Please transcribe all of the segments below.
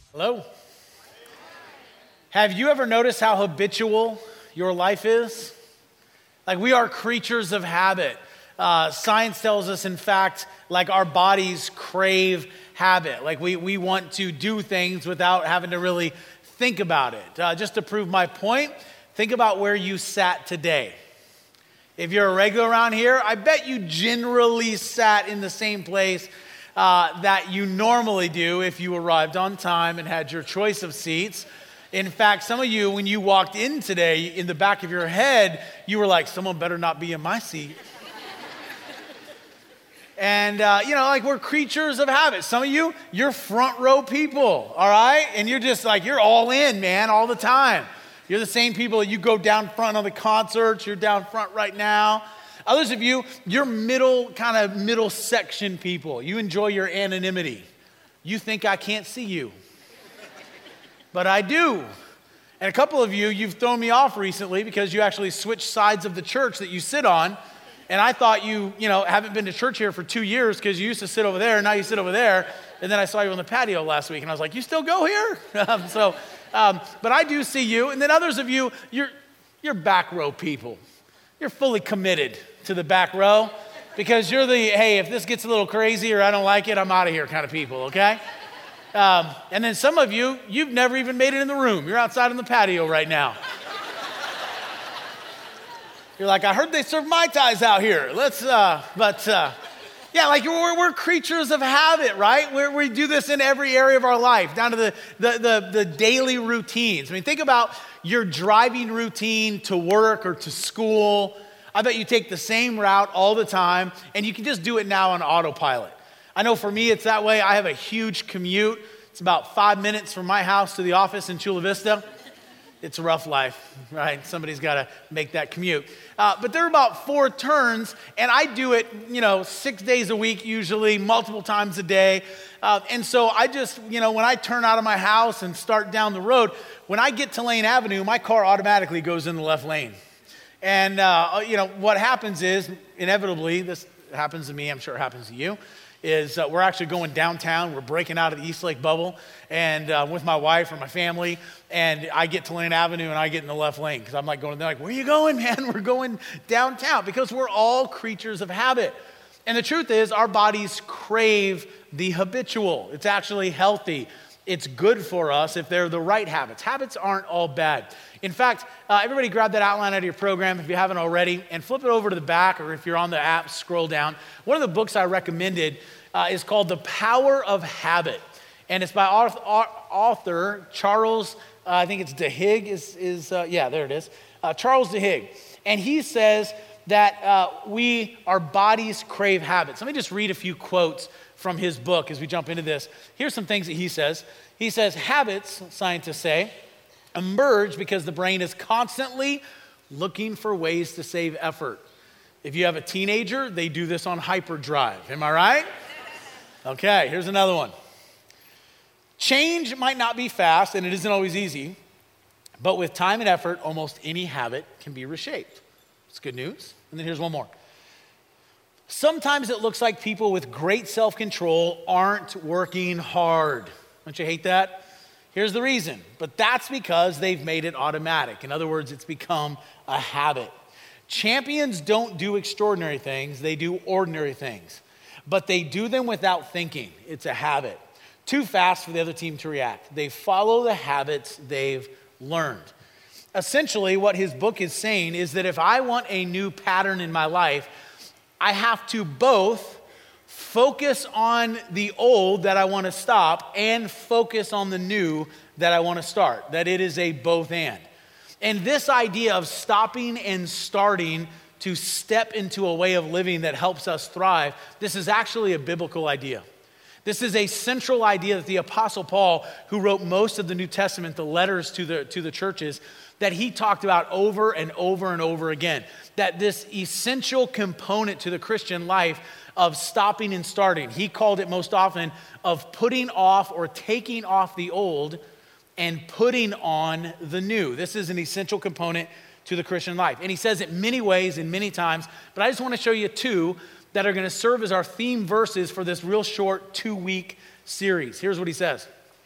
Hello? Have you ever noticed how habitual your life is? Like, we are creatures of habit. Science tells us, in fact, like our bodies crave habit. Like we want to do things without having to really think about it. Just to prove my point, think about where you sat today. If you're a regular around here, I bet you generally sat in the same place that you normally do if you arrived on time and had your choice of seats. In fact, some of you, when you walked in today, in the back of your head, you were like, someone better not be in my seat. And, like we're creatures of habit. Some of you, you're front row people, all right? And you're just like, you're all in, man, all the time. You're the same people that you go down front on the concerts. You're down front right now. Others of you, you're middle section people. You enjoy your anonymity. You think I can't see you. But I do. And a couple of you, you've thrown me off recently because you actually switched sides of the church that you sit on. And I thought you haven't been to church here for 2 years because you used to sit over there, and now you sit over there. And then I saw you on the patio last week, and I was like, you still go here? But I do see you. And then others of you, you're back row people. You're fully committed to the back row because you're the, hey, if this gets a little crazy or I don't like it, I'm out of here kind of people, okay? And then some of you, you've never even made it in the room. You're outside on the patio right now. You're like, I heard they serve Mai Tais out here. We're creatures of habit, right? We do this in every area of our life, down to the daily routines. I mean, think about your driving routine to work or to school. I bet you take the same route all the time, and you can just do it now on autopilot. I know for me, it's that way. I have a huge commute. It's about 5 minutes from my house to the office in Chula Vista. It's a rough life, right? Somebody's got to make that commute. But there are about 4 turns, and I do it, 6 days a week usually, multiple times a day. And so I just, when I turn out of my house and start down the road, when I get to Lane Avenue, my car automatically goes in the left lane. And, what happens is, inevitably, this happens to me, I'm sure it happens to you, is we're actually going downtown. We're breaking out of the East Lake bubble and with my wife or my family, and I get to Lane Avenue and I get in the left lane because I'm like going, they're like, where are you going, man? We're going downtown because we're all creatures of habit. And the truth is our bodies crave the habitual. It's actually healthy. It's good for us if they're the right habits. Habits aren't all bad. In fact, everybody grab that outline out of your program if you haven't already and flip it over to the back, or if you're on the app, scroll down. One of the books I recommended is called The Power of Habit. And it's by author Charles, I think it's Duhigg, there it is. Charles Duhigg. And he says that our bodies crave habits. Let me just read a few quotes from his book as we jump into this. Here's some things that he says. He says, habits, scientists say, emerge because the brain is constantly looking for ways to save effort. If you have a teenager, they do this on hyperdrive. Am I right? Okay, here's another one. Change might not be fast, and it isn't always easy, but with time and effort, almost any habit can be reshaped. It's good news. And then here's one more. Sometimes it looks like people with great self-control aren't working hard. Don't you hate that? Here's the reason. But that's because they've made it automatic. In other words, it's become a habit. Champions don't do extraordinary things. They do ordinary things. But they do them without thinking. It's a habit. Too fast for the other team to react. They follow the habits they've learned. Essentially, what his book is saying is that if I want a new pattern in my life, I have to both focus on the old that I want to stop and focus on the new that I want to start. That it is a both and. And this idea of stopping and starting to step into a way of living that helps us thrive, this is actually a biblical idea. This is a central idea that the Apostle Paul, who wrote most of the New Testament, the letters to the churches, that he talked about over and over and over again. That this essential component to the Christian life of stopping and starting, he called it most often of putting off or taking off the old and putting on the new. This is an essential component to the Christian life. And he says it many ways and many times, but I just want to show you 2 that are going to serve as our theme verses for this real short 2-week series. Here's what he says.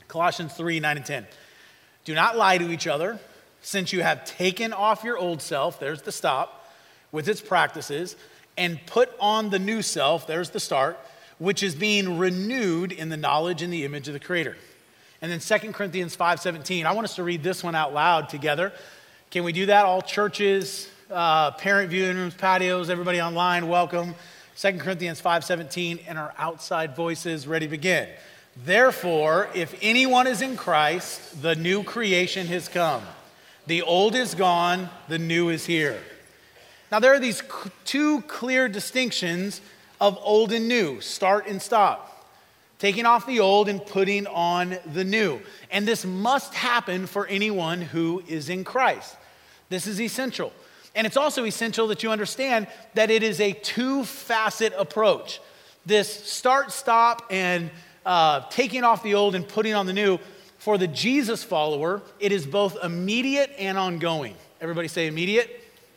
Colossians 3, 9 and 10. Do not lie to each other, since you have taken off your old self, there's the stop, with its practices, and put on the new self, there's the start, which is being renewed in the knowledge and the image of the Creator. And then 2 Corinthians 5:17. I want us to read this one out loud together. Can we do that? All churches, parent viewing rooms, patios, everybody online, welcome. 2 Corinthians 5:17, and our outside voices, ready to begin. Therefore, if anyone is in Christ, the new creation has come. The old is gone, the new is here. Now there are these two clear distinctions of old and new, start and stop. Taking off the old and putting on the new. And this must happen for anyone who is in Christ. This is essential. And it's also essential that you understand that it is a two-facet approach. This start, stop, and taking off the old and putting on the new. For the Jesus follower, it is both immediate and ongoing. Everybody say immediate.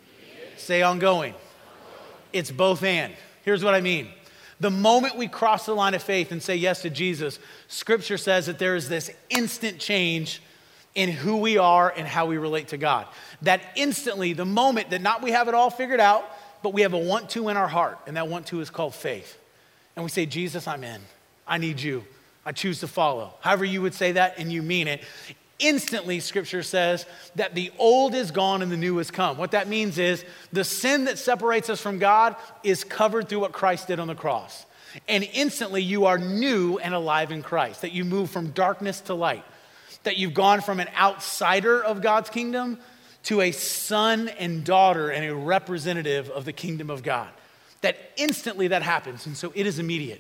Say ongoing. It's both and. Here's what I mean. The moment we cross the line of faith and say yes to Jesus, Scripture says that there is this instant change in who we are and how we relate to God. That instantly, the moment that not we have it all figured out, but we have a want-to in our heart, and that want-to is called faith. And we say, Jesus, I'm in. I need you. I choose to follow. However you would say that, and you mean it. Instantly, Scripture says that the old is gone and the new has come. What that means is the sin that separates us from God is covered through what Christ did on the cross. And instantly, you are new and alive in Christ. That you move from darkness to light. That you've gone from an outsider of God's kingdom to a son and daughter and a representative of the kingdom of God. That instantly that happens, and so it is immediate.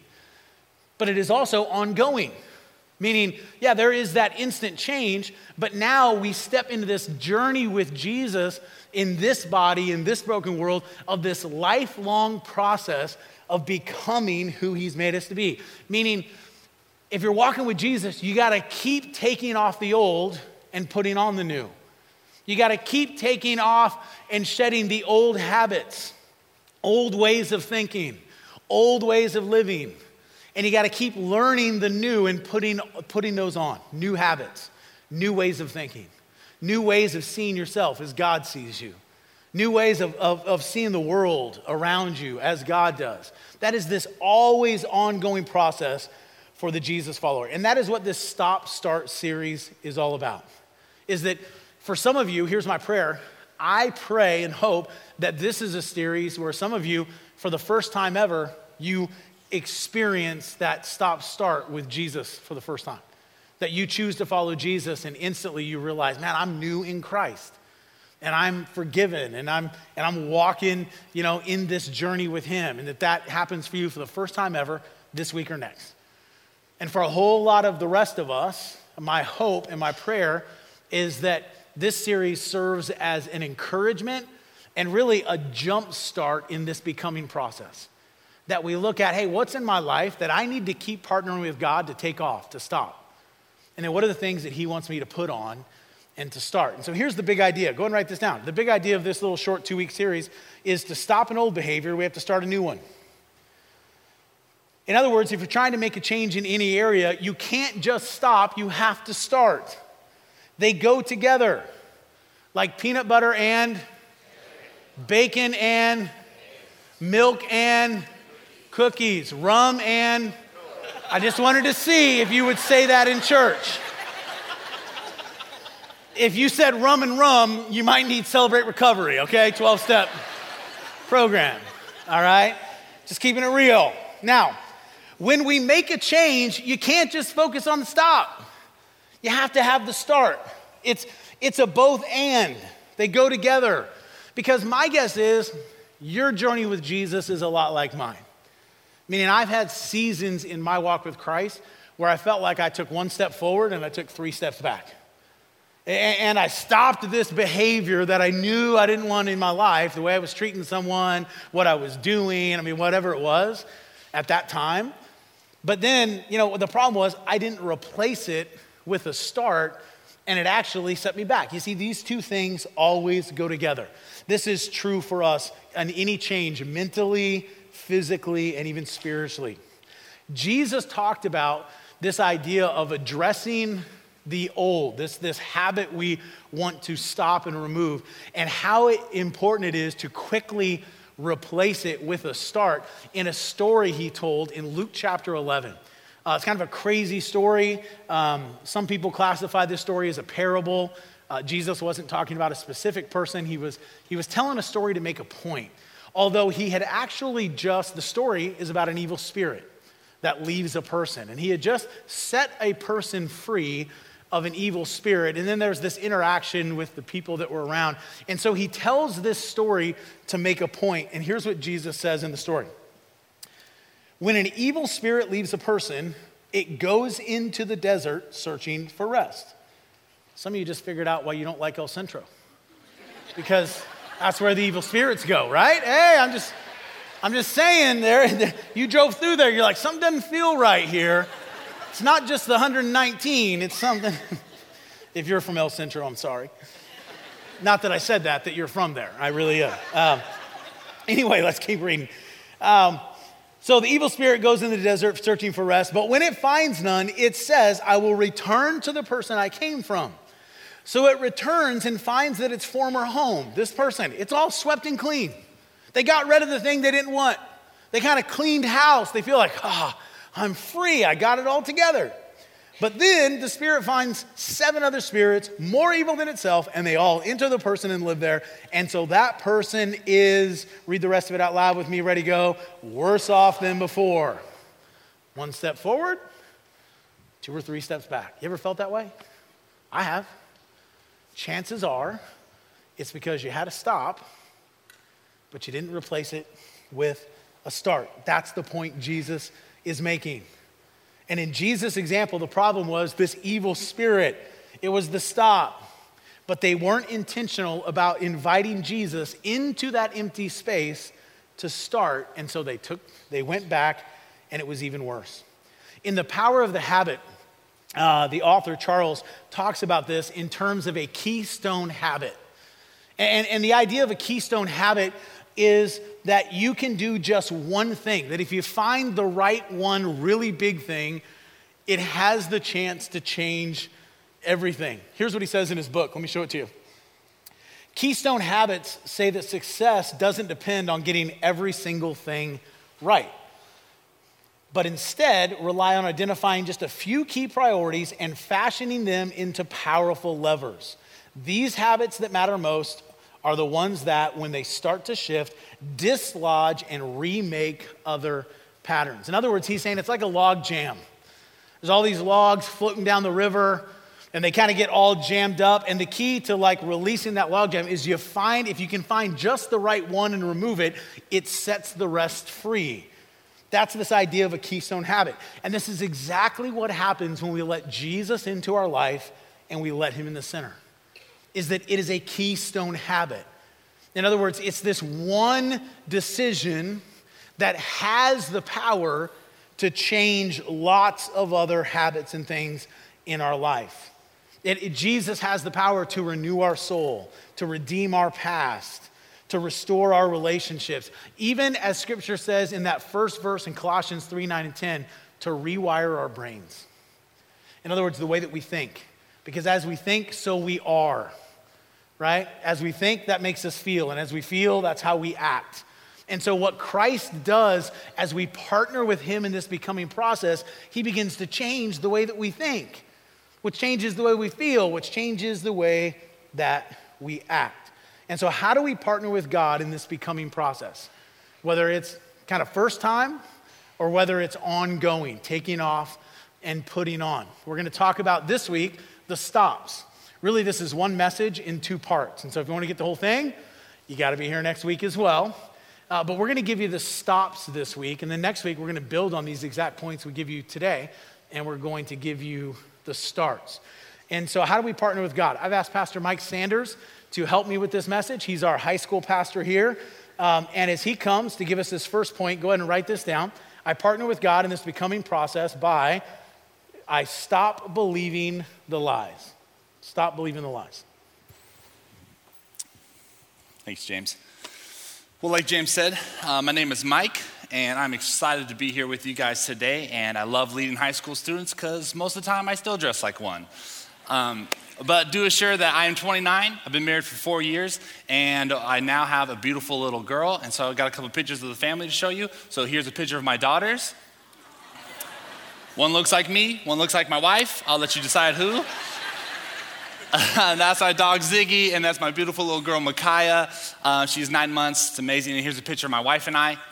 But it is also ongoing. Meaning, yeah, there is that instant change, but now we step into this journey with Jesus in this body, in this broken world, of this lifelong process of becoming who he's made us to be. Meaning, if you're walking with Jesus, you got to keep taking off the old and putting on the new. You got to keep taking off and shedding the old habits, old ways of thinking, old ways of living. And you got to keep learning the new and putting those on. New habits, new ways of thinking, new ways of seeing yourself as God sees you, new ways of seeing the world around you as God does. That is this always ongoing process for the Jesus follower. And that is what this Stop Start series is all about. Is that for some of you, here's my prayer. I pray and hope that this is a series where some of you, for the first time ever, you experience that stop-start with Jesus for the first time. That you choose to follow Jesus and instantly you realize, man, I'm new in Christ. And I'm forgiven and I'm walking, in this journey with him. And that happens for you for the first time ever this week or next. And for a whole lot of the rest of us, my hope and my prayer is that this series serves as an encouragement and really a jump start in this becoming process. That we look at, hey, what's in my life that I need to keep partnering with God to take off, to stop? And then what are the things that he wants me to put on and to start? And so here's the big idea. Go and write this down. The big idea of this little short 2-week series is to stop an old behavior, we have to start a new one. In other words, if you're trying to make a change in any area, you can't just stop, you have to start. They go together, like peanut butter and bacon and milk and cookies, rum and... I just wanted to see if you would say that in church. If you said rum and rum, you might need Celebrate Recovery, okay? 12-step program, all right? Just keeping it real. Now, when we make a change, you can't just focus on the stop. You have to have the start. It's a both and. They go together. Because my guess is your journey with Jesus is a lot like mine. Meaning I've had seasons in my walk with Christ where I felt like I took one step forward and I took 3 steps back. And I stopped this behavior that I knew I didn't want in my life, the way I was treating someone, what I was doing, whatever it was at that time. But then, the problem was I didn't replace it with a start, and it actually set me back. You see, these two things always go together. This is true for us in any change, mentally, physically, and even spiritually. Jesus talked about this idea of addressing the old, this habit we want to stop and remove, and how important it is to quickly replace it with a start in a story he told in Luke chapter 11. It's kind of a crazy story. Some people classify this story as a parable. Jesus wasn't talking about a specific person. He was telling a story to make a point. Although he had actually the story is about an evil spirit that leaves a person. And he had just set a person free of an evil spirit. And then there's this interaction with the people that were around. And so he tells this story to make a point. And here's what Jesus says in the story. When an evil spirit leaves a person, it goes into the desert searching for rest. Some of you just figured out why you don't like El Centro. Because that's where the evil spirits go, right? Hey, I'm just saying there, you drove through there, you're like, something doesn't feel right here. It's not just the 119, it's something. If you're from El Centro, I'm sorry. Not that I said that you're from there. I really am. Anyway, let's keep reading. So the evil spirit goes into the desert searching for rest, but when it finds none, it says, I will return to the person I came from. So it returns and finds that its former home, this person, it's all swept and clean. They got rid of the thing they didn't want. They kind of cleaned house. They feel like, I'm free. I got it all together. But then the spirit finds 7 other spirits more evil than itself, and they all enter the person and live there. And so that person is, read the rest of it out loud with me, ready, go, worse off than before. 1 step forward, 2 or 3 steps back. You ever felt that way? I have. Chances are it's because you had to stop, but you didn't replace it with a start. That's the point Jesus is making. And in Jesus' example, the problem was this evil spirit. It was the stop. But they weren't intentional about inviting Jesus into that empty space to start. And so they went back, and it was even worse. In The Power of the Habit, the author, Charles, talks about this in terms of a keystone habit. And the idea of a keystone habit is that you can do just one thing, that if you find the right one really big thing, it has the chance to change everything. Here's what he says in his book. Let me show it to you. Keystone habits say that success doesn't depend on getting every single thing right, but instead rely on identifying just a few key priorities and fashioning them into powerful levers. These habits that matter most are the ones that, when they start to shift, dislodge and remake other patterns. In other words, he's saying it's like a log jam. There's all these logs floating down the river, and they kind of get all jammed up. And the key to releasing that log jam is if you can find just the right one and remove it, it sets the rest free. That's this idea of a keystone habit. And this is exactly what happens when we let Jesus into our life and we let him in the center. Is that it is a keystone habit. In other words, it's this one decision that has the power to change lots of other habits and things in our life. Jesus has the power to renew our soul, to redeem our past, to restore our relationships. Even as scripture says in that first verse in Colossians 3, 9, and 10, to rewire our brains. In other words, the way that we think. Because as we think, so we are. Right? As we think, that makes us feel. And as we feel, that's how we act. And so what Christ does as we partner with him in this becoming process, he begins to change the way that we think, which changes the way we feel, which changes the way that we act. And so how do we partner with God in this becoming process? Whether it's kind of first time or whether it's ongoing, taking off and putting on. We're going to talk about this week the stops. Really, this is one message in 2 parts. And so if you want to get the whole thing, you got to be here next week as well. But we're going to give you the stops this week. And then next week, we're going to build on these exact points we give you today. And we're going to give you the starts. And so how do we partner with God? I've asked Pastor Mike Sanders to help me with this message. He's our high school pastor here. And as he comes to give us this first point, go ahead and write this down. I partner with God in this becoming process by I stop believing the lies. Stop believing the lies. Thanks, James. Well, like James said, my name is Mike, and I'm excited to be here with you guys today. And I love leading high school students because most of the time I still dress like one. But do assure that I am 29. I've been married for 4 years, and I now have a beautiful little girl. And so I've got a couple pictures of the family to show you. So here's a picture of my daughters. One looks like me, one looks like my wife. I'll let you decide who. And that's our dog Ziggy, and that's my beautiful little girl Micaiah. She's 9 months. It's amazing. And here's a picture of my wife and I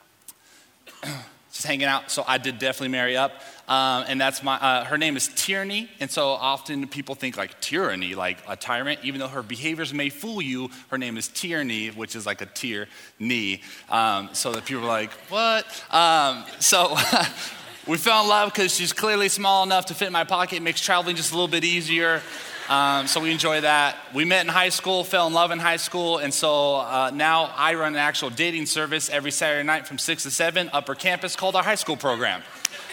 just hanging out. So I did definitely marry up. And that's her name is Tierney. And so often people think like tyranny, like a tyrant. Even though her behaviors may fool you, her name is Tierney, which is like a tier knee. So that people are like, what? So we fell in love because she's clearly small enough to fit in my pocket. It makes traveling just a little bit easier. So we enjoy that. We met in high school, fell in love in high school, and so now I run an actual dating service every Saturday night from 6 to 7, upper campus, called our high school program.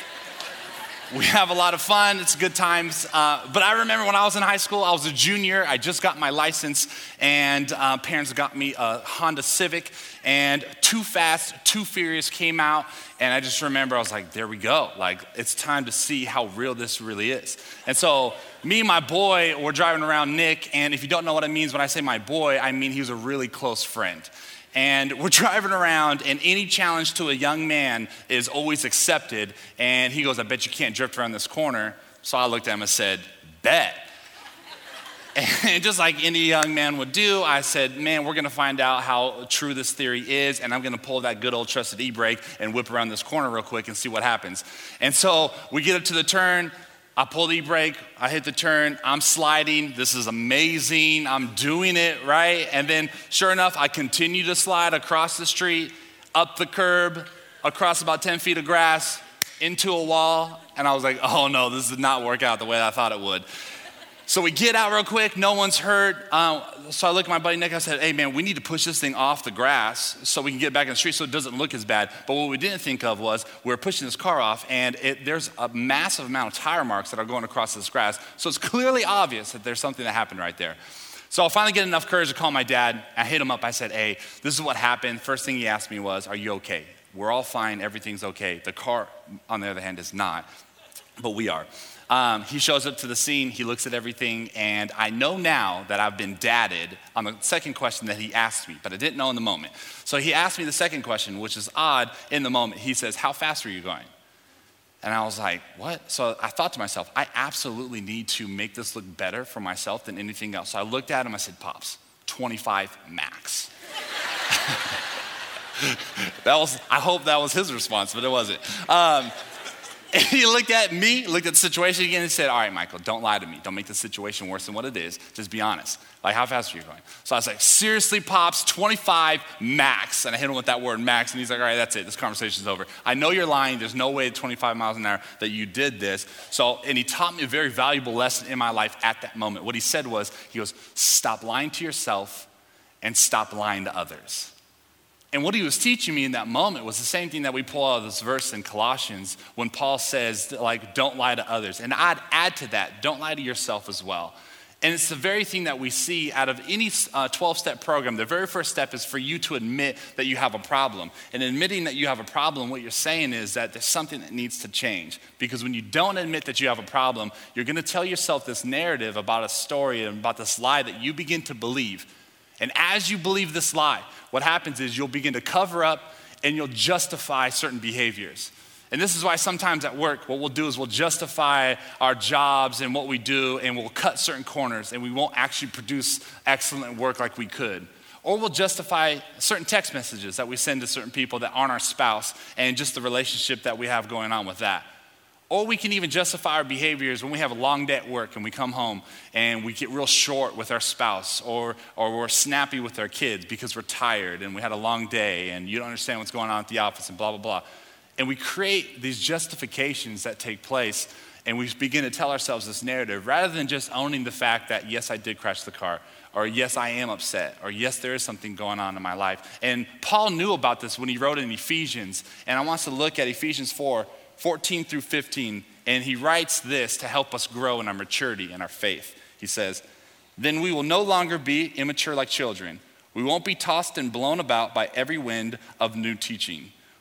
We have a lot of fun. It's good times. But I remember when I was in high school, I was a junior. I just got my license, and parents got me a Honda Civic, and Too Fast, Too Furious came out, and I just remember I was like, there we go. Like, it's time to see how real this really is. And so me and my boy were driving around Nick, and if you don't know what it means when I say my boy, I mean he was a really close friend. And we're driving around, and any challenge to a young man is always accepted. And he goes, I bet you can't drift around this corner. So I looked at him and said, bet. And just like any young man would do, I said, man, we're gonna find out how true this theory is, and I'm gonna pull that good old trusted e-brake and whip around this corner real quick and see what happens. And so we get up to the turn, I pull the e-brake, I hit the turn, I'm sliding, this is amazing, I'm doing it, right? And then sure enough, I continue to slide across the street, up the curb, across about 10 feet of grass, into a wall, and I was like, oh no, this did not work out the way I thought it would. So we get out real quick, no one's hurt. So I look at my buddy Nick, I said, hey man, we need to push this thing off the grass so we can get back in the street so it doesn't look as bad. But what we didn't think of was we were pushing this car off, and there's a massive amount of tire marks that are going across this grass. So it's clearly obvious that there's something that happened right there. So I finally get enough courage to call my dad. I hit him up, I said, hey, this is what happened. First thing he asked me was, are you okay? We're all fine, everything's okay. The car, on the other hand, is not, but we are. He shows up to the scene, he looks at everything, and I know now that I've been dadded on the second question that he asked me, but I didn't know in the moment. So he asked me the second question, which is odd in the moment. He says, how fast are you going? And I was like, what? So I thought to myself, I absolutely need to make this look better for myself than anything else. So I looked at him, I said, Pops, 25 max. I hope that was his response, but it wasn't. And he looked at me, looked at the situation again, and said, all right, Michael, don't lie to me. Don't make the situation worse than what it is. Just be honest. Like, how fast are you going? So I was like, seriously, Pops, 25 max. And I hit him with that word max, and he's like, all right, that's it. This conversation's over. I know you're lying. There's no way at 25 miles an hour that you did this. And he taught me a very valuable lesson in my life at that moment. What he said was, he goes, stop lying to yourself and stop lying to others. And what he was teaching me in that moment was the same thing that we pull out of this verse in Colossians when Paul says, like, don't lie to others. And I'd add to that, don't lie to yourself as well. And it's the very thing that we see out of any 12-step program. The very first step is for you to admit that you have a problem. And admitting that you have a problem, what you're saying is that there's something that needs to change. Because when you don't admit that you have a problem, you're gonna tell yourself this narrative about a story and about this lie that you begin to believe. And as you believe this lie, what happens is you'll begin to cover up and you'll justify certain behaviors. And this is why sometimes at work, what we'll do is we'll justify our jobs and what we do, and we'll cut certain corners, and we won't actually produce excellent work like we could. Or we'll justify certain text messages that we send to certain people that aren't our spouse, and just the relationship that we have going on with that. Or we can even justify our behaviors when we have a long day at work and we come home and we get real short with our spouse, or we're snappy with our kids because we're tired and we had a long day and you don't understand what's going on at the office and blah, blah, blah. And we create these justifications that take place, and we begin to tell ourselves this narrative rather than just owning the fact that, yes, I did crash the car, or yes, I am upset, or yes, there is something going on in my life. And Paul knew about this when he wrote in Ephesians, and I want us to look at Ephesians 4:14 through 15, and he writes this to help us grow in our maturity and our faith. He says, then we will no longer be immature like children. We won't be tossed and blown about by every wind of new teaching.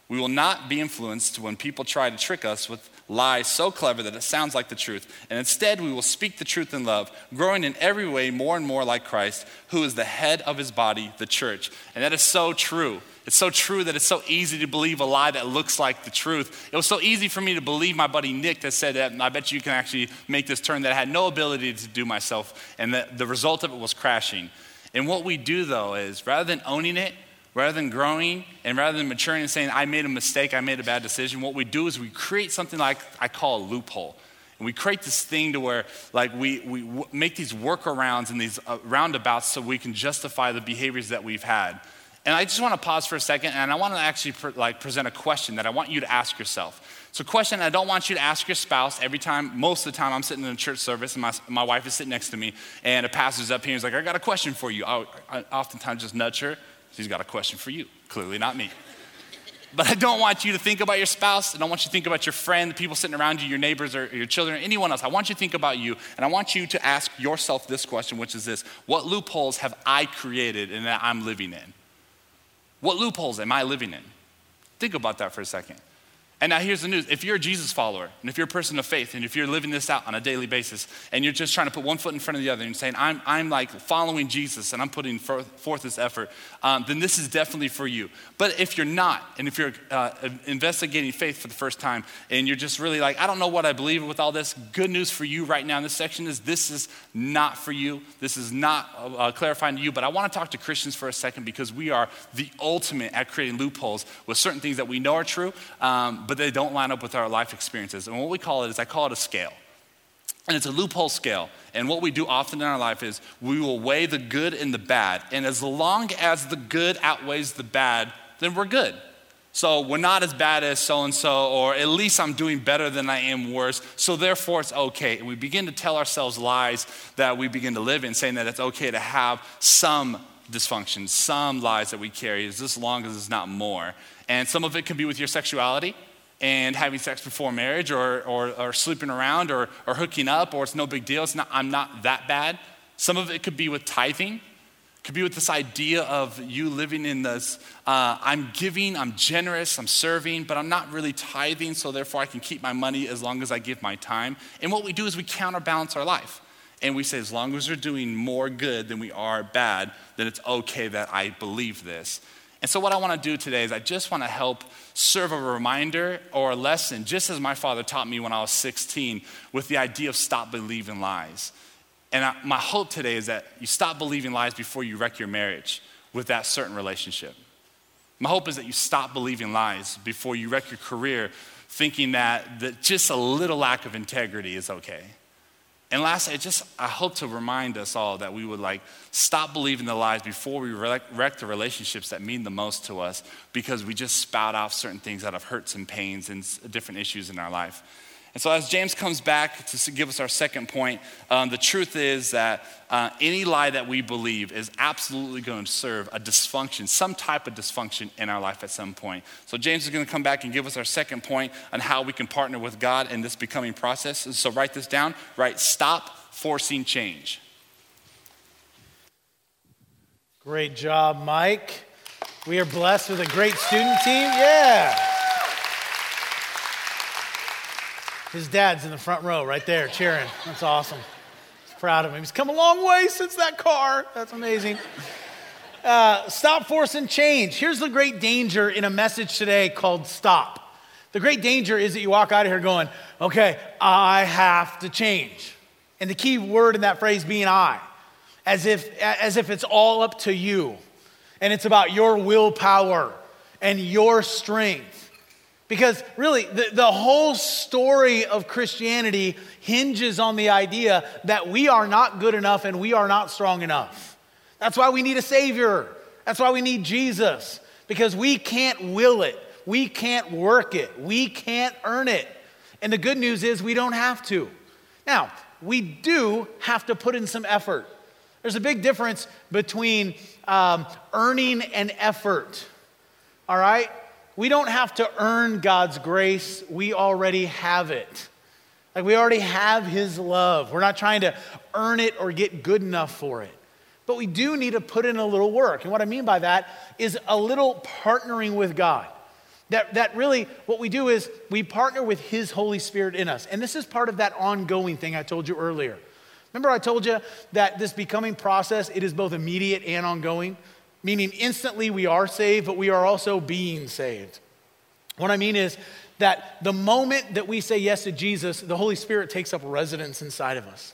We will not be influenced when people try to trick us with lies so clever that it sounds like the truth. And instead, we will speak the truth in love, growing in every way more and more like Christ, who is the head of his body, the church. And that is so true. It's so true that it's so easy to believe a lie that looks like the truth. It was so easy for me to believe my buddy Nick that said that, I bet you can actually make this turn, that I had no ability to do myself, and that the result of it was crashing. And what we do, though, is rather than owning it, rather than growing, and rather than maturing and saying, I made a mistake, I made a bad decision, what we do is we create something like I call a loophole. And we create this thing to where like we make these workarounds and these roundabouts so we can justify the behaviors that we've had. And I just want to pause for a second, and I want to actually present a question that I want you to ask yourself. It's a question I don't want you to ask your spouse every time. Most of the time I'm sitting in a church service and my wife is sitting next to me, and a pastor's up here and he's like, I got a question for you. I oftentimes just nudge her. She's got a question for you. Clearly not me. But I don't want you to think about your spouse. I don't want you to think about your friend, the people sitting around you, your neighbors or your children, or anyone else. I want you to think about you, and I want you to ask yourself this question, which is this: what loopholes have I created and that I'm living in? What loopholes am I living in? Think about that for a second. And now here's the news. If you're a Jesus follower, and if you're a person of faith, and if you're living this out on a daily basis, and you're just trying to put one foot in front of the other and saying, I'm like following Jesus and I'm putting forth this effort, then this is definitely for you. But if you're not, and if you're investigating faith for the first time, and you're just really like, I don't know what I believe with all this, good news for you right now in this section is this is not for you. This is not clarifying to you, but I want to talk to Christians for a second, because we are the ultimate at creating loopholes with certain things that we know are true, but they don't line up with our life experiences. And what we call it is, I call it a scale. And it's a loophole scale. And what we do often in our life is we will weigh the good and the bad. And as long as the good outweighs the bad, then we're good. So we're not as bad as so-and-so, or at least I'm doing better than I am worse, so therefore it's okay. And we begin to tell ourselves lies that we begin to live in, saying that it's okay to have some dysfunction, some lies that we carry, as long as it's not more. And some of it can be with your sexuality, and having sex before marriage, or sleeping around, or hooking up, or it's no big deal. I'm not that bad. Some of it could be with tithing. It could be with this idea of you living in this, I'm giving, I'm generous, I'm serving, but I'm not really tithing, so therefore I can keep my money as long as I give my time. And what we do is we counterbalance our life. And we say, as long as we're doing more good than we are bad, then it's okay that I believe this. And so what I want to do today is I just want to help serve a reminder or a lesson, just as my father taught me when I was 16, with the idea of stop believing lies. And my hope today is that you stop believing lies before you wreck your marriage with that certain relationship. My hope is that you stop believing lies before you wreck your career, thinking that just a little lack of integrity is okay. And lastly, I hope to remind us all that we would stop believing the lies before we wreck the relationships that mean the most to us, because we just spout off certain things out of hurts and pains and different issues in our life. And so as James comes back to give us our second point, the truth is that any lie that we believe is absolutely going to serve a dysfunction, some type of dysfunction in our life at some point. So James is going to come back and give us our second point on how we can partner with God in this becoming process. So write this down, right? Stop forcing change. Great job, Mike. We are blessed with a great student team. Yeah. His dad's in the front row right there cheering. That's awesome. He's proud of him. He's come a long way since that car. That's amazing. Stop forcing change. Here's the great danger in a message today called stop. The great danger is that you walk out of here going, okay, I have to change. And the key word in that phrase being I, as if it's all up to you. And it's about your willpower and your strength. Because really, the whole story of Christianity hinges on the idea that we are not good enough and we are not strong enough. That's why we need a Savior. That's why we need Jesus. Because we can't will it. We can't work it. We can't earn it. And the good news is we don't have to. Now, we do have to put in some effort. There's a big difference between earning and effort. All right? We don't have to earn God's grace. We already have it. We already have His love. We're not trying to earn it or get good enough for it. But we do need to put in a little work. And what I mean by that is a little partnering with God. That really what we do is we partner with his Holy Spirit in us. And this is part of that ongoing thing I told you earlier. Remember I told you that this becoming process, it is both immediate and ongoing, meaning instantly we are saved, but we are also being saved. What I mean is that the moment that we say yes to Jesus, the Holy Spirit takes up residence inside of us.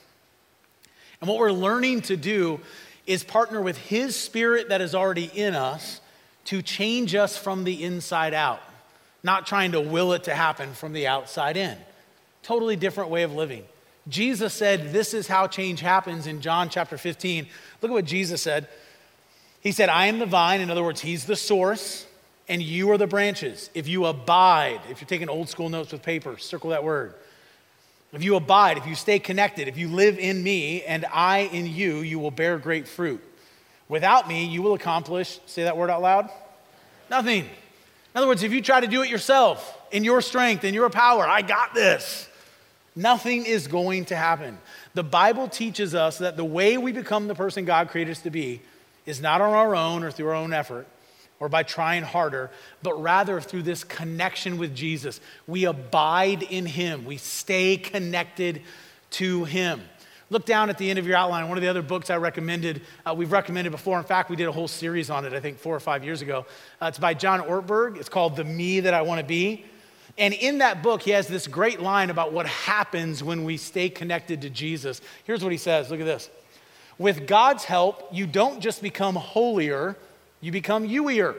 And what we're learning to do is partner with his Spirit that is already in us to change us from the inside out, not trying to will it to happen from the outside in. Totally different way of living. Jesus said this is how change happens in John chapter 15. Look at what Jesus said. He said, I am the vine. In other words, he's the source, and you are the branches. If you abide, if you're taking old school notes with paper, circle that word. If you abide, if you stay connected, if you live in me and I in you, you will bear great fruit. Without me, you will accomplish, say that word out loud, nothing. In other words, if you try to do it yourself, in your strength, in your power, I got this, nothing is going to happen. The Bible teaches us that the way we become the person God created us to be is not on our own or through our own effort or by trying harder, but rather through this connection with Jesus. We abide in him. We stay connected to him. Look down at the end of your outline. One of the other books I recommended, we've recommended before. In fact, we did a whole series on it, I think 4 or 5 years ago. It's by John Ortberg. It's called The Me That I Want to Be. And in that book, he has this great line about what happens when we stay connected to Jesus. Here's what he says. Look at this. With God's help, you don't just become holier, you become you-ier.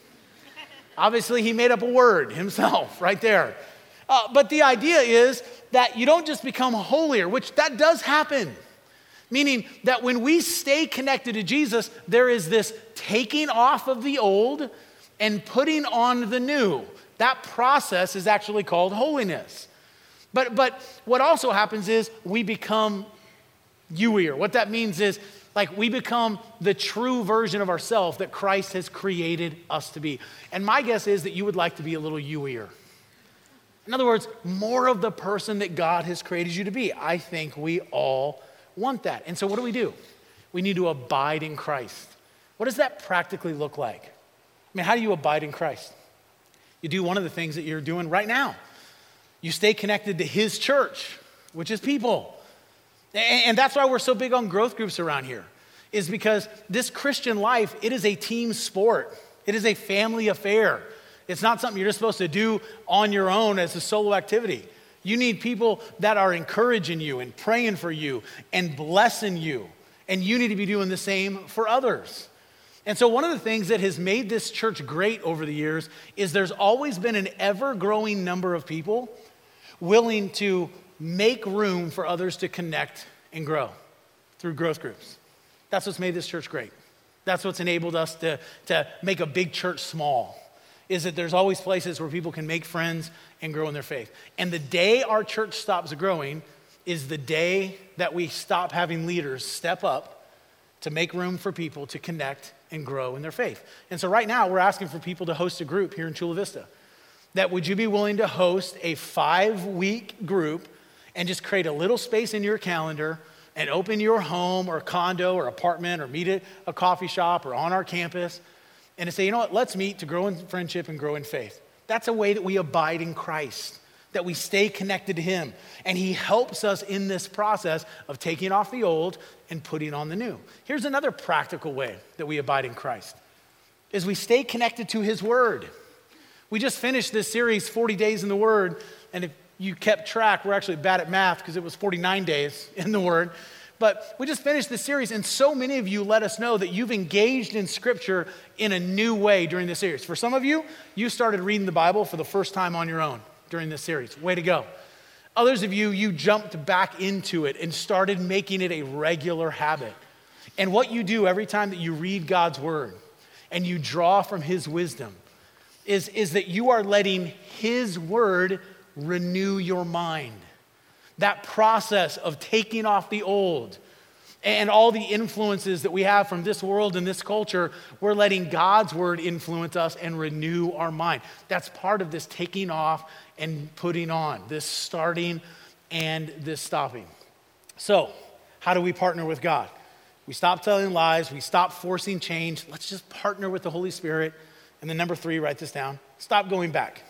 Obviously, he made up a word himself right there. But the idea is that you don't just become holier, which that does happen. Meaning that when we stay connected to Jesus, there is this taking off of the old and putting on the new. That process is actually called holiness. But what also happens is we become you-ier. What that means is like we become the true version of ourselves that Christ has created us to be. And my guess is that you would like to be a little you-ier. In other words, more of the person that God has created you to be. I think we all want that. And so what do? We need to abide in Christ. What does that practically look like? I mean, how do you abide in Christ? You do one of the things that you're doing right now. You stay connected to his church, which is people. And that's why we're so big on growth groups around here, is because this Christian life, it is a team sport. It is a family affair. It's not something you're just supposed to do on your own as a solo activity. You need people that are encouraging you and praying for you and blessing you. And you need to be doing the same for others. And so one of the things that has made this church great over the years is there's always been an ever-growing number of people willing to make room for others to connect and grow through growth groups. That's what's made this church great. That's what's enabled us to make a big church small, is that there's always places where people can make friends and grow in their faith. And the day our church stops growing is the day that we stop having leaders step up to make room for people to connect and grow in their faith. And so right now we're asking for people to host a group here in Chula Vista. That would you be willing to host a 5-week group and just create a little space in your calendar and open your home or condo or apartment or meet at a coffee shop or on our campus and to say, you know what, let's meet to grow in friendship and grow in faith. That's a way that we abide in Christ, that we stay connected to him. And he helps us in this process of taking off the old and putting on the new. Here's another practical way that we abide in Christ, is we stay connected to his word. We just finished this series, 40 Days in the Word, and if you kept track, we're actually bad at math because it was 49 days in the Word. But we just finished this series, and so many of you let us know that you've engaged in Scripture in a new way during this series. For some of you, you started reading the Bible for the first time on your own during this series. Way to go. Others of you, you jumped back into it and started making it a regular habit. And what you do every time that you read God's Word and you draw from his wisdom is that you are letting his word renew your mind. That process of taking off the old and all the influences that we have from this world and this culture, we're letting God's word influence us and renew our mind. That's part of this taking off and putting on, this starting and this stopping. So, how do we partner with God? We stop telling lies, we stop forcing change. Let's just partner with the Holy Spirit. And then number 3, write this down, Stop going back.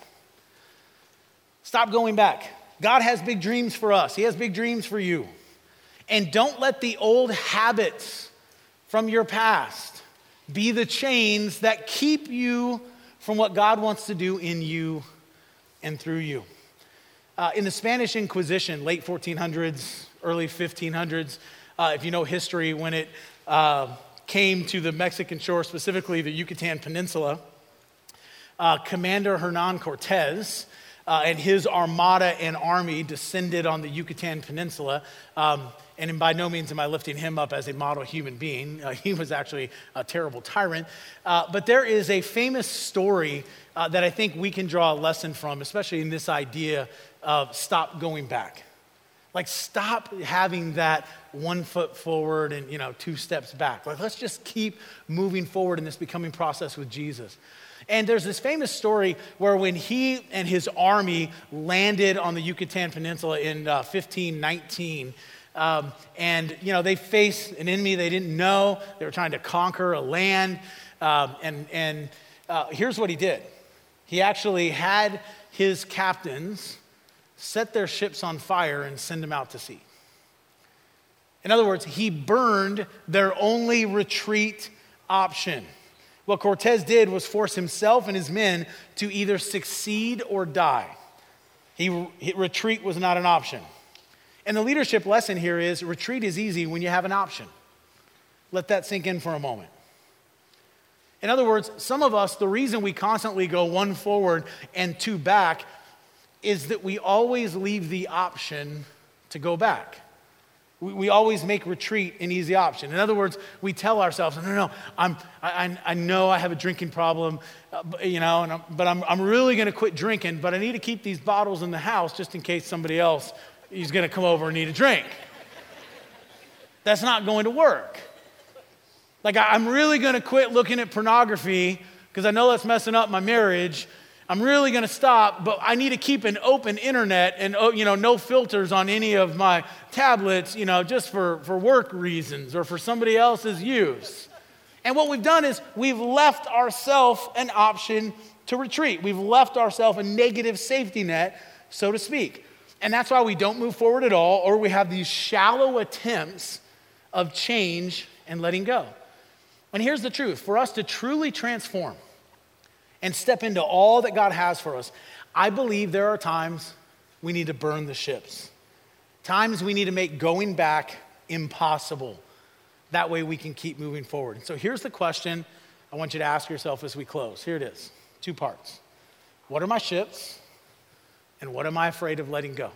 Stop going back. God has big dreams for us. He has big dreams for you. And don't let the old habits from your past be the chains that keep you from what God wants to do in you and through you. In the Spanish Inquisition, late 1400s, early 1500s, if you know history, when it came to the Mexican shore, specifically the Yucatan Peninsula, Commander Hernan Cortez and his armada and army descended on the Yucatan Peninsula. And by no means am I lifting him up as a model human being. He was actually a terrible tyrant. But there is a famous story that I think we can draw a lesson from, especially in this idea of stop going back. Like, stop having that 1 foot forward and, 2 steps back. Like, let's just keep moving forward in this becoming process with Jesus. And there's this famous story where when he and his army landed on the Yucatan Peninsula in 1519, and they faced an enemy they didn't know. They were trying to conquer a land. And here's what he did. He actually had his captains set their ships on fire and send them out to sea. In other words, he burned their only retreat option. What Cortez did was force himself and his men to either succeed or die. Retreat was not an option. And the leadership lesson here is retreat is easy when you have an option. Let that sink in for a moment. In other words, some of us, the reason we constantly go 1 forward and 2 back is that we always leave the option to go back. We always make retreat an easy option. In other words, we tell ourselves, no, I know I have a drinking problem, but I'm really going to quit drinking, but I need to keep these bottles in the house just in case somebody else is going to come over and need a drink. That's not going to work. Like, I'm really going to quit looking at pornography because I know that's messing up my marriage. I'm really going to stop, but I need to keep an open internet and, no filters on any of my tablets, just for work reasons or for somebody else's use. And what we've done is we've left ourselves an option to retreat. We've left ourselves a negative safety net, so to speak. And that's why we don't move forward at all, or we have these shallow attempts of change and letting go. And here's the truth. For us to truly transform and step into all that God has for us, I believe there are times we need to burn the ships. Times we need to make going back impossible. That way we can keep moving forward. And so here's the question I want you to ask yourself as we close. Here it is, 2 parts. What are my ships? And what am I afraid of letting go?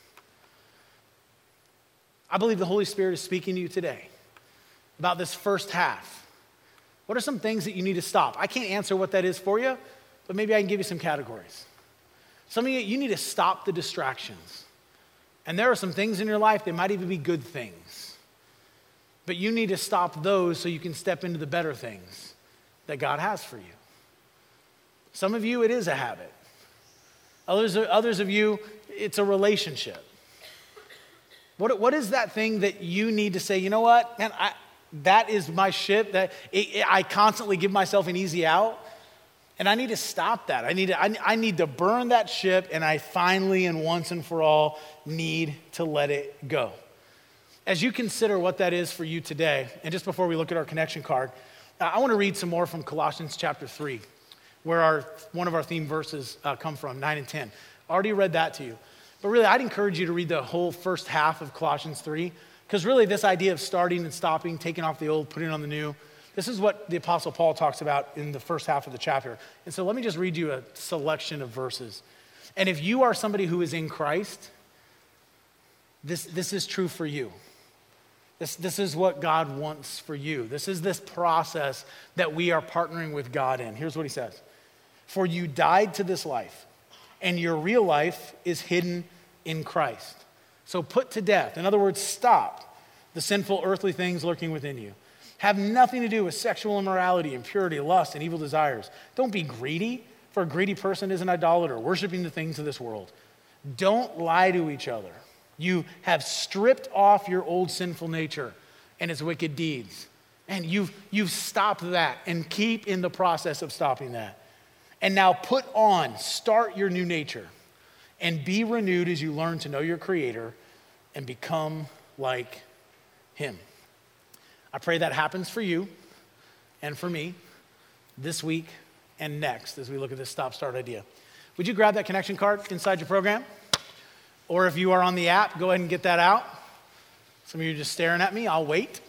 I believe the Holy Spirit is speaking to you today about this first half. What are some things that you need to stop? I can't answer what that is for you, but maybe I can give you some categories. Some of you need to stop the distractions. And there are some things in your life, they might even be good things. But you need to stop those so you can step into the better things that God has for you. Some of you, it is a habit. Others of you, it's a relationship. What is that thing that you need to say, you know what, man, that is my ship, I constantly give myself an easy out, and I need to stop that. I need to burn that ship, and I finally and once and for all need to let it go. As you consider what that is for you today, and just before we look at our connection card, I want to read some more from Colossians chapter 3, where one of our theme verses come from, 9 and 10. I already read that to you. But really, I'd encourage you to read the whole first half of Colossians 3, because really this idea of starting and stopping, taking off the old, putting on the new, this is what the Apostle Paul talks about in the first half of the chapter. And so let me just read you a selection of verses. And if you are somebody who is in Christ, this is true for you. This is what God wants for you. This is this process that we are partnering with God in. Here's what he says. For you died to this life, and your real life is hidden in Christ. So put to death, in other words, stop the sinful earthly things lurking within you. Have nothing to do with sexual immorality, impurity, lust, and evil desires. Don't be greedy, for a greedy person is an idolater, worshiping the things of this world. Don't lie to each other. You have stripped off your old sinful nature and its wicked deeds. And you've stopped that and keep in the process of stopping that. And now start your new nature, and be renewed as you learn to know your Creator and become like Him. I pray that happens for you and for me this week and next as we look at this stop-start idea. Would you grab that connection card inside your program? Or if you are on the app, go ahead and get that out. Some of you are just staring at me. I'll wait.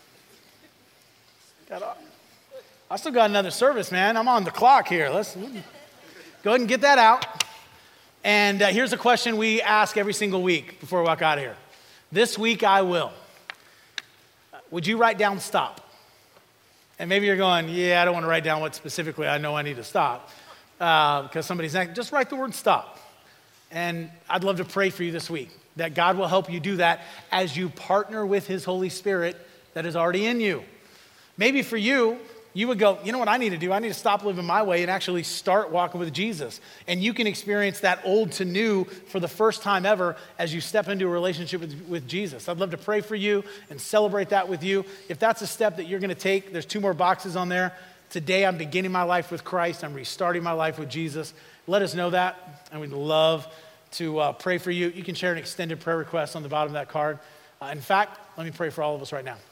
I still got another service, man. I'm on the clock here. Let's go ahead and get that out. And here's a question we ask every single week before we walk out of here. This week I will. Would you write down stop? And maybe you're going, yeah, I don't want to write down what specifically I know I need to stop. Because somebody's saying, just write the word stop. And I'd love to pray for you this week that God will help you do that as you partner with His Holy Spirit that is already in you. Maybe for you, you would go, you know what I need to do? I need to stop living my way and actually start walking with Jesus. And you can experience that old to new for the first time ever as you step into a relationship with Jesus. I'd love to pray for you and celebrate that with you. If that's a step that you're going to take, there's 2 more boxes on there. Today I'm beginning my life with Christ. I'm restarting my life with Jesus. Let us know that, and we'd love to pray for you. You can share an extended prayer request on the bottom of that card. In fact, let me pray for all of us right now.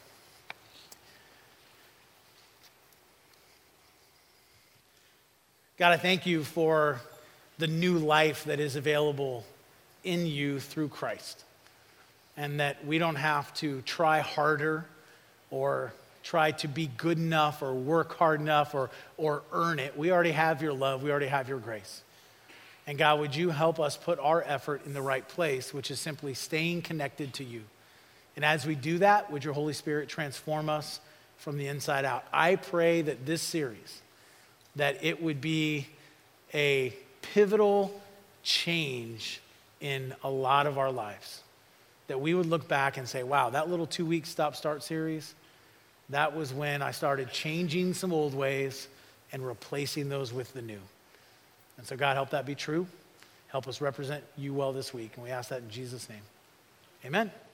God, I thank you for the new life that is available in you through Christ, and that we don't have to try harder or try to be good enough or work hard enough or earn it. We already have your love. We already have your grace. And God, would you help us put our effort in the right place, which is simply staying connected to you. And as we do that, would your Holy Spirit transform us from the inside out? I pray that this series, that it would be a pivotal change in a lot of our lives. That we would look back and say, wow, that little 2-week stop-start series, that was when I started changing some old ways and replacing those with the new. And so God, help that be true. Help us represent you well this week. And we ask that in Jesus' name. Amen.